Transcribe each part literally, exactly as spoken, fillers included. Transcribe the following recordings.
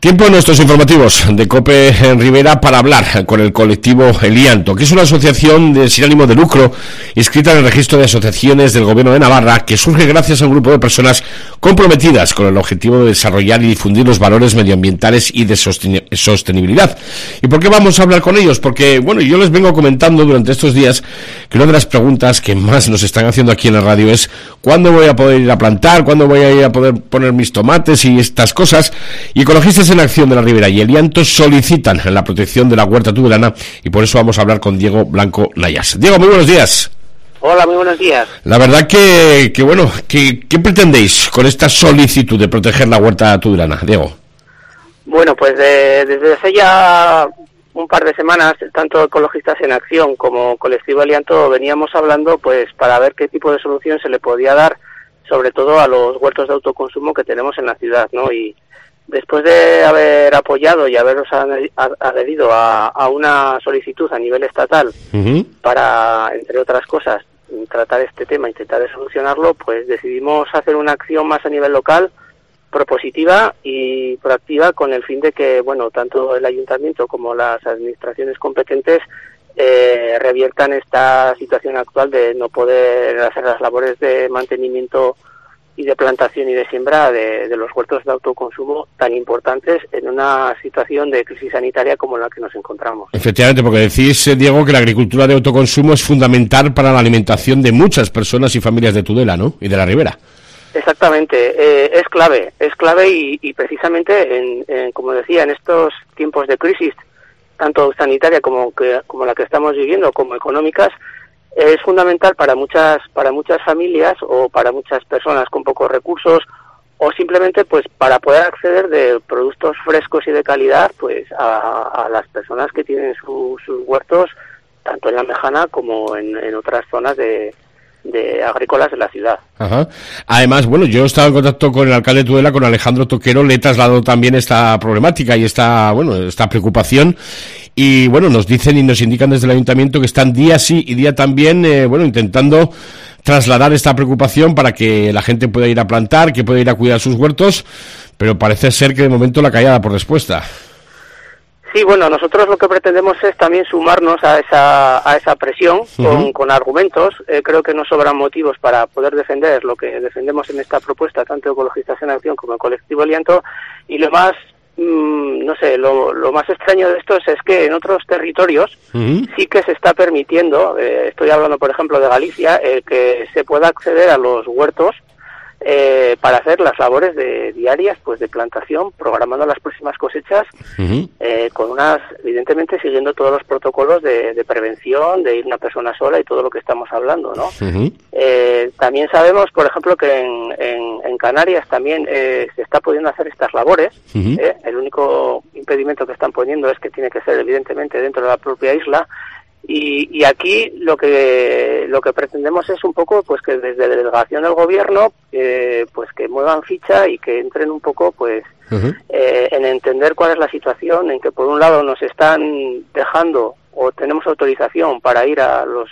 Tiempo en nuestros informativos de COPE en Rivera para hablar con el colectivo Elianto, que es una asociación de, sin ánimo de lucro inscrita en el registro de asociaciones del Gobierno de Navarra, que surge gracias a un grupo de personas comprometidas con el objetivo de desarrollar y difundir los valores medioambientales y de sostenibilidad. ¿Y por qué vamos a hablar con ellos? Porque, bueno, yo les vengo comentando durante estos días que una de las preguntas que más nos están haciendo aquí en la radio es ¿cuándo voy a poder ir a plantar? ¿Cuándo voy a ir a poder poner mis tomates y estas cosas? Y ecologistas en Acción de la Ribera y Elianto solicitan la protección de la huerta tudelana y por eso vamos a hablar con Diego Blanco Nayas. Diego, muy buenos días. Hola, muy buenos días. La verdad que, que bueno, que, ¿qué pretendéis con esta solicitud de proteger la huerta tudelana, Diego? Bueno, pues de, desde hace ya un par de semanas, tanto Ecologistas en Acción como Colectivo Elianto veníamos hablando pues para ver qué tipo de solución se le podía dar, sobre todo a los huertos de autoconsumo que tenemos en la ciudad, ¿no? Y después de haber apoyado y haberos adherido a, a una solicitud a nivel estatal uh-huh. para, entre otras cosas, tratar este tema, intentar solucionarlo, pues decidimos hacer una acción más a nivel local, propositiva y proactiva, con el fin de que, bueno, tanto el ayuntamiento como las administraciones competentes eh, reviertan esta situación actual de no poder hacer las labores de mantenimiento y de plantación y de siembra de, de los huertos de autoconsumo tan importantes en una situación de crisis sanitaria como la que nos encontramos. Efectivamente, porque decís, Diego, que la agricultura de autoconsumo es fundamental para la alimentación de muchas personas y familias de Tudela, ¿no? Y de la Ribera. Exactamente, eh, es clave, es clave y, y precisamente, en, en, como decía, en estos tiempos de crisis, tanto sanitaria como, que, como la que estamos viviendo, como económicas, es fundamental para muchas para muchas familias o para muchas personas con pocos recursos o simplemente pues para poder acceder de productos frescos y de calidad pues a, a las personas que tienen su, sus huertos tanto en la Mejana como en, en otras zonas de de agrícolas de la ciudad. Ajá. Además, bueno, yo he estado en contacto con el alcalde de Tudela, con Alejandro Toquero, le he trasladado también esta problemática y esta, bueno, esta preocupación. Y bueno, nos dicen y nos indican desde el ayuntamiento que están día sí y día también, eh, bueno, intentando trasladar esta preocupación para que la gente pueda ir a plantar, que pueda ir a cuidar sus huertos, pero parece ser que de momento la callada por respuesta. Sí, bueno, nosotros lo que pretendemos es también sumarnos a esa a esa presión uh-huh. con, con argumentos. Eh, creo que nos sobran motivos para poder defender lo que defendemos en esta propuesta, tanto Ecologistas en Acción como el Colectivo Elianto. Y lo más, mmm, no sé, lo, lo más extraño de esto es, es que en otros territorios uh-huh. sí que se está permitiendo, eh, estoy hablando por ejemplo de Galicia, eh, que se pueda acceder a los huertos Eh, para hacer las labores de diarias pues de plantación, programando las próximas cosechas uh-huh. eh, con unas, evidentemente siguiendo todos los protocolos de, de prevención, de ir una persona sola y todo lo que estamos hablando, ¿no? Uh-huh. Eh, también sabemos, por ejemplo, que en, en, en Canarias también eh, se está pudiendo hacer estas labores. Uh-huh. eh, el único impedimento que están poniendo es que tiene que ser evidentemente dentro de la propia isla. Y, y aquí lo que lo que pretendemos es un poco pues que desde la delegación del gobierno eh, pues que muevan ficha y que entren un poco pues uh-huh. eh, en entender cuál es la situación, en que por un lado nos están dejando o tenemos autorización para ir a los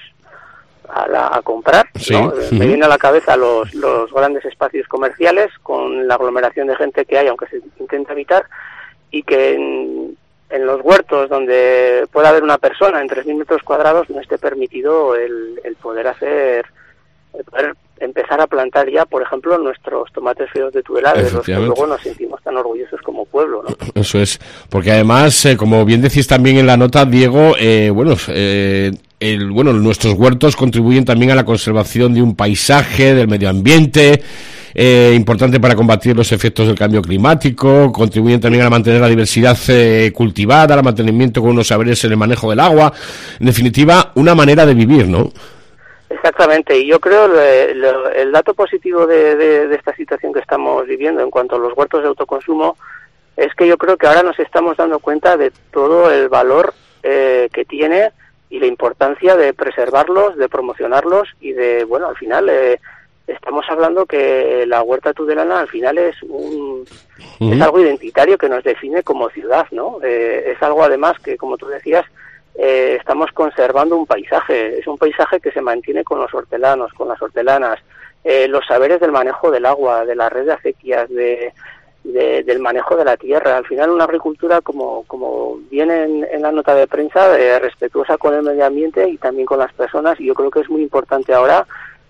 a, la, a comprar, sí. ¿no? Uh-huh. Me viene a la cabeza los los grandes espacios comerciales con la aglomeración de gente que hay, aunque se intenta evitar, y que en, en los huertos donde pueda haber una persona en tres mil metros cuadrados no esté permitido el, el poder hacer, el poder empezar a plantar ya, por ejemplo, nuestros tomates fríos de Tudela, de los que luego nos sentimos tan orgullosos como pueblo, ¿no? Eso es, porque además, eh, como bien decís también en la nota, Diego, eh, bueno, eh, el, bueno, nuestros huertos contribuyen también a la conservación de un paisaje, del medio ambiente, Eh, importante para combatir los efectos del cambio climático, contribuyen también a mantener la diversidad eh, cultivada, al mantenimiento con unos saberes en el manejo del agua, en definitiva, una manera de vivir, ¿no? Exactamente, y yo creo que el, el dato positivo de, de, de esta situación que estamos viviendo en cuanto a los huertos de autoconsumo es que yo creo que ahora nos estamos dando cuenta de todo el valor eh, que tiene y la importancia de preservarlos, de promocionarlos y de, bueno, al final... Eh, estamos hablando que la huerta tudelana al final es un uh-huh. es algo identitario que nos define como ciudad, ¿no? Eh, es algo además que, como tú decías, eh, estamos conservando un paisaje, es un paisaje que se mantiene con los hortelanos, con las hortelanas, eh, los saberes del manejo del agua, de la red de acequias, de de, del manejo de la tierra. Al final una agricultura, como, como viene en, en la nota de prensa, eh, respetuosa con el medio ambiente y también con las personas, y yo creo que es muy importante ahora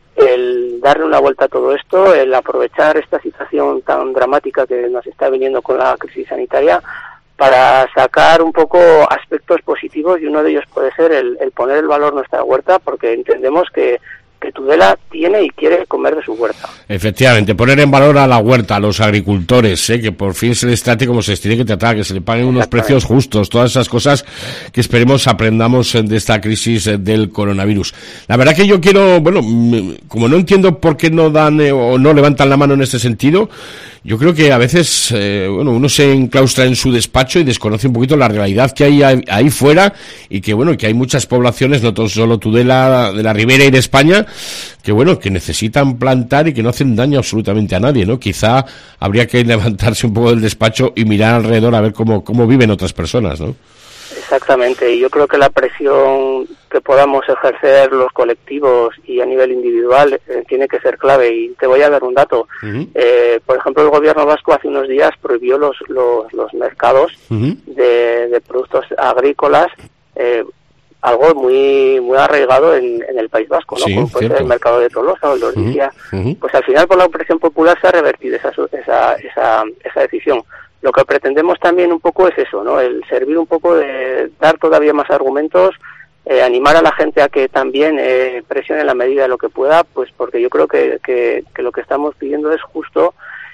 el darle una vuelta a todo esto, el aprovechar esta situación tan dramática que nos está viniendo con la crisis sanitaria para sacar un poco aspectos positivos, y uno de ellos puede ser el, el poner el valor a nuestra huerta, porque entendemos que que Tudela tiene y quiere comer de su huerta. Efectivamente, poner en valor a la huerta, a los agricultores, ¿eh? Que por fin se les trate como se les tiene que tratar, que se le paguen unos precios justos, todas esas cosas que esperemos aprendamos de esta crisis del coronavirus. La verdad que yo quiero, bueno, como no entiendo por qué no dan eh, o no levantan la mano en este sentido, yo creo que a veces, eh, bueno, uno se enclaustra en su despacho y desconoce un poquito la realidad que hay ahí, ahí fuera, y que, bueno, que hay muchas poblaciones, no solo Tudela, de la Ribera y de España, que, bueno, que necesitan plantar y que no hacen daño absolutamente a nadie, ¿no? Quizá habría que levantarse un poco del despacho y mirar alrededor a ver cómo, cómo viven otras personas, ¿no? Exactamente, y yo creo que la presión que podamos ejercer los colectivos y a nivel individual eh, tiene que ser clave, y te voy a dar un dato. Uh-huh. Eh, por ejemplo, el gobierno vasco hace unos días prohibió los los, los mercados uh-huh. de, de productos agrícolas, eh, algo muy muy arraigado en, en el País Vasco, ¿no? Sí, como puede ser el mercado de Tolosa o el de Ordizia. Uh-huh. Pues al final, por la presión popular, se ha revertido esa esa esa, esa decisión. Lo que pretendemos también un poco es eso, ¿no? El servir un poco de dar todavía más argumentos, eh, animar a la gente a que también eh, presione en la medida de lo que pueda, pues porque yo creo que, que, que lo que estamos pidiendo es justo,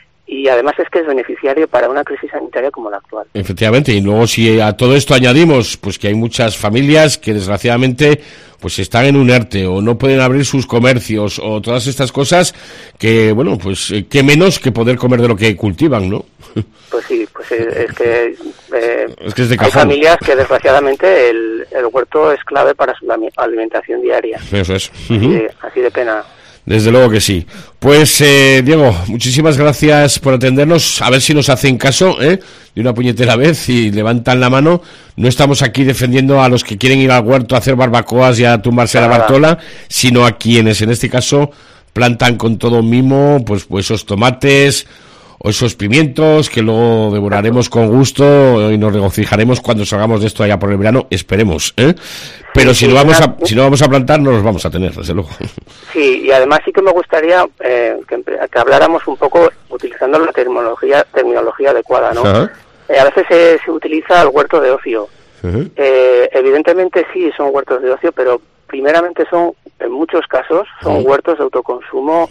y además es que es beneficiario para una crisis sanitaria como la actual. Efectivamente, y luego si a todo esto añadimos pues que hay muchas familias que desgraciadamente pues están en un ERTE o no pueden abrir sus comercios o todas estas cosas, que bueno, pues eh, qué menos que poder comer de lo que cultivan, ¿no? Pues sí, pues es que, eh, es que es de hay familias que desgraciadamente el, el huerto es clave para su alimentación diaria. Eso es. Uh-huh. Así de, así de pena. Desde luego que sí. Pues, eh, Diego, muchísimas gracias por atendernos. A ver si nos hacen caso, ¿eh? De una puñetera vez y levantan la mano. No estamos aquí defendiendo a los que quieren ir al huerto a hacer barbacoas y a tumbarse Nada. a la Bartola, sino a quienes, en este caso, plantan con todo mimo, pues, pues esos tomates o esos pimientos que luego devoraremos con gusto y nos regocijaremos cuando salgamos de esto allá por el verano, esperemos, ¿eh? Pero sí, si no vamos a si no vamos a plantar, no los vamos a tener, desde luego. Sí, y además sí que me gustaría eh, que, que habláramos un poco utilizando la terminología terminología adecuada, ¿no? Eh, a veces se, se utiliza el huerto de ocio. Uh-huh. Eh, evidentemente sí son huertos de ocio, pero primeramente son, en muchos casos, son uh-huh. huertos de autoconsumo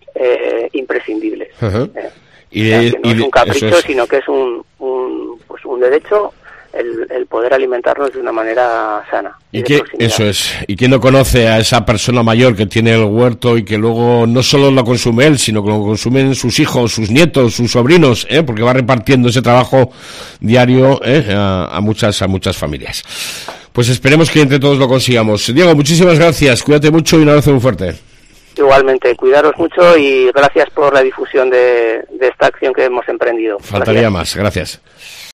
eh, imprescindibles. Uh-huh. Eh. Y, de, o sea, que no y de, es un capricho, es. sino que es un, un pues un derecho el, el poder alimentarnos de una manera sana. Y, y que eso es. Y quien no conoce a esa persona mayor que tiene el huerto y que luego no solo lo consume él, sino que lo consumen sus hijos, sus nietos, sus sobrinos, ¿eh? Porque va repartiendo ese trabajo diario ¿eh? a, a muchas a muchas familias. Pues esperemos que entre todos lo consigamos. Diego, muchísimas gracias. Cuídate mucho y un abrazo muy fuerte. Igualmente, cuidaros mucho y gracias por la difusión de, de esta acción que hemos emprendido. Faltaría gracias. más, gracias.